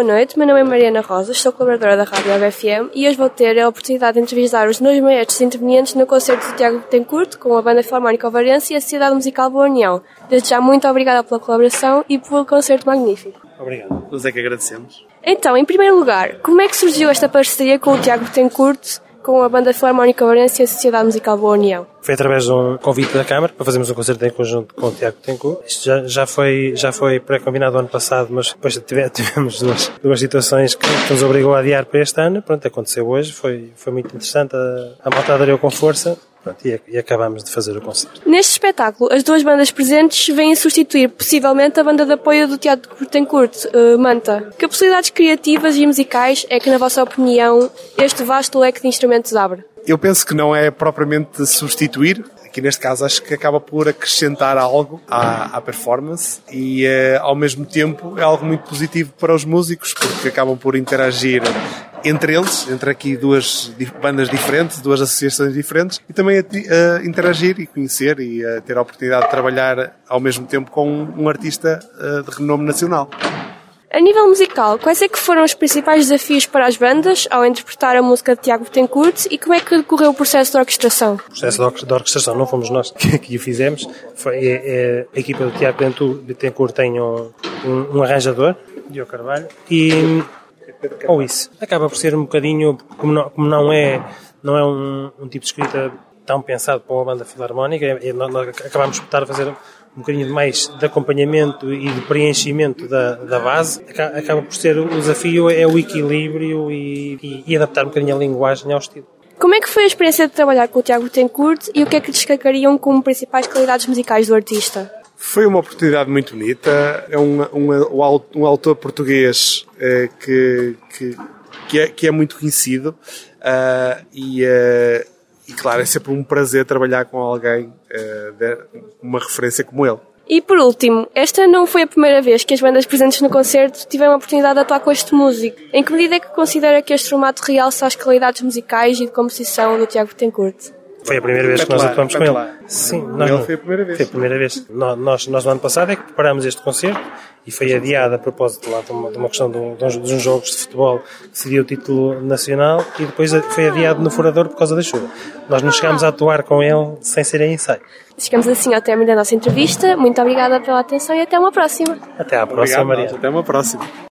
boa noite. Meu nome é Mariana Rosa, sou colaboradora da Rádio ABFM e hoje vou ter a oportunidade de entrevistar os meus maestros intervenientes no concerto de Tiago Betancourt com a Banda Filarmónica Ovarense e a Sociedade Musical Boa União. Desde já, muito obrigada pela colaboração e pelo concerto magnífico. Obrigado. Nós é que agradecemos. Então, em primeiro lugar, como é que surgiu esta parceria com o Tiago Betancourt, com a Banda Filarmónica Ovarense e a Sociedade Musical Boa União? Foi através de um convite da Câmara para fazermos um concerto em conjunto com o Tiago Betancourt. Isto já foi pré-combinado ano passado, mas depois tivemos duas situações que nos obrigou a adiar para este ano. Pronto, aconteceu hoje, foi muito interessante, a malta aderiu com força. Pronto, e acabámos de fazer o concerto. Neste espetáculo, as duas bandas presentes vêm substituir possivelmente a banda de apoio do Tiago Betancourt, Manta. Que possibilidades criativas e musicais é que, na vossa opinião, este vasto leque de instrumentos abre? Eu penso que não é propriamente substituir. Aqui neste caso acho que acaba por acrescentar algo à performance e ao mesmo tempo é algo muito positivo para os músicos porque acabam por interagir entre eles, entre aqui duas bandas diferentes, duas associações diferentes e também a interagir e conhecer e a ter a oportunidade de trabalhar ao mesmo tempo com um artista de renome nacional. A nível musical, quais é que foram os principais desafios para as bandas ao interpretar a música de Tiago Betancourt e como é que decorreu o processo de orquestração? O processo de orquestração não fomos nós que o fizemos, foi a equipa do Tiago Betancourt tem um arranjador, Diogo Carvalho, ou isso. Acaba por ser um bocadinho, como não é um tipo de escrita tão pensado para uma banda filarmónica, nós acabamos por estar a fazer um bocadinho mais de acompanhamento e de preenchimento da base. Acaba por ser o desafio é o equilíbrio e adaptar um bocadinho a linguagem ao estilo. Como é que foi a experiência de trabalhar com o Tiago Betancourt e o que é que destacariam como principais qualidades musicais do artista? Foi uma oportunidade muito bonita. É um autor português que é muito conhecido e claro, é sempre um prazer trabalhar com alguém, uma referência como ele. E por último, esta não foi a primeira vez que as bandas presentes no concerto tiveram a oportunidade de atuar com este músico. Em que medida é que considera que este formato realça as qualidades musicais e de composição do Tiago Betancourt? Foi a primeira vez que nós atuamos com ele. Sim, foi a primeira vez. Foi a primeira vez. Nós no ano passado é que preparámos este concerto e foi adiado a propósito lá de uma questão de uns jogos de futebol que decidia o título nacional e depois foi adiado no Furador por causa da chuva. Nós não chegámos a atuar com ele sem ser em ensaio. Chegamos assim ao término da nossa entrevista. Muito obrigada pela atenção e até uma próxima. Até à próxima, Maria. Até uma próxima.